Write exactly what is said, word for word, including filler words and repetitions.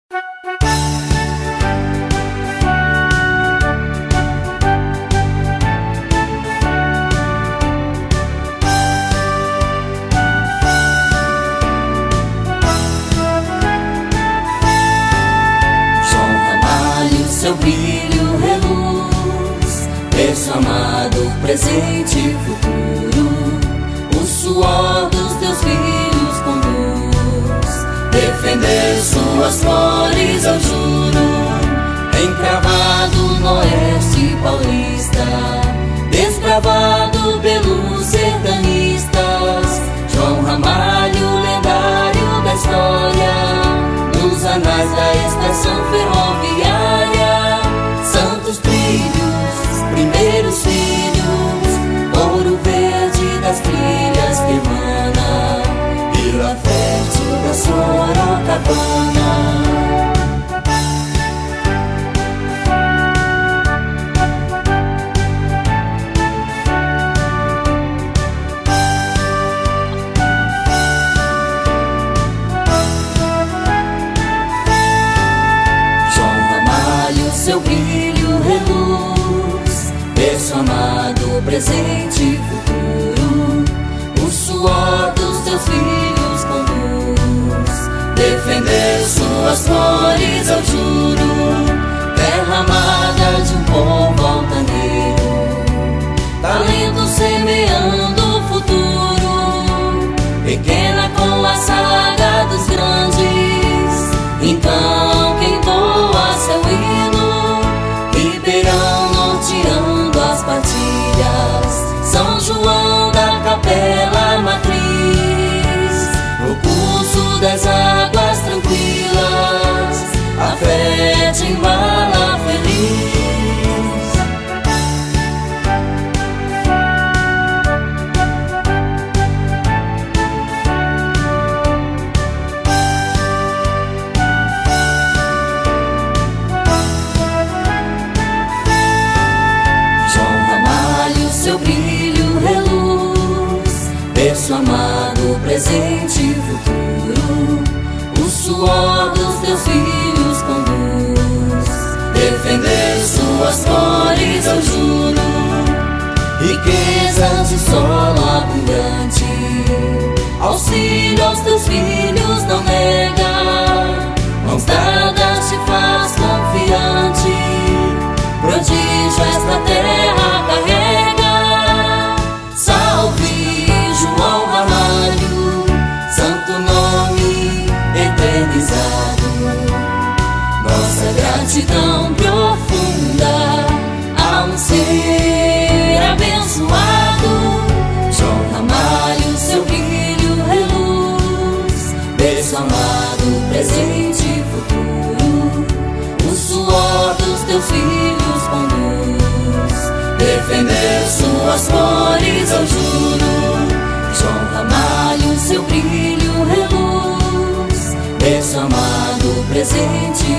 Seu brilho reluz, berço amado, presente e futuro. O suor dos teus filhos conduz, defender suas cores eu juro. Encravado no oeste paulista, desbravado pelos sertanistas. João Ramalho, lendário da história, nos anais da estação ferroviária. Santos trilhos, primeiros filhos, ouro verde das trilhas que emana, vila fértil da Sorocabana. Seu brilho reluz, berço amado, presente e futuro. O suor dos teus filhos conduz, defender suas cores eu juro. Terra amada de um povo altaneiro, talento semeando o futuro. Pequena com a saga dos grandes, então quem entoa seu hino. Ribeirão norteando as patilhas, São João da Capela Matriz. No curso das águas tranquilas, a fé te embala feliz. Seu brilho reluz, berço amado, presente e futuro. O suor dos teus filhos conduz, defender suas cores eu juro. Riqueza de solo abundante, auxílio aos teus filhos não nega. Mãos dadas te faz confiante, prodígio esta terra carrega. Salve João Ramalho, santo nome eternizado. Nossa gratidão profunda a um ser abençoado. João Ramalho, seu brilho reluz, berço amado, presente e futuro. O suor dos teus filhos conduz, defender suas cores eu juro. João Ramalho, seu brilho reluz, berço amado, presente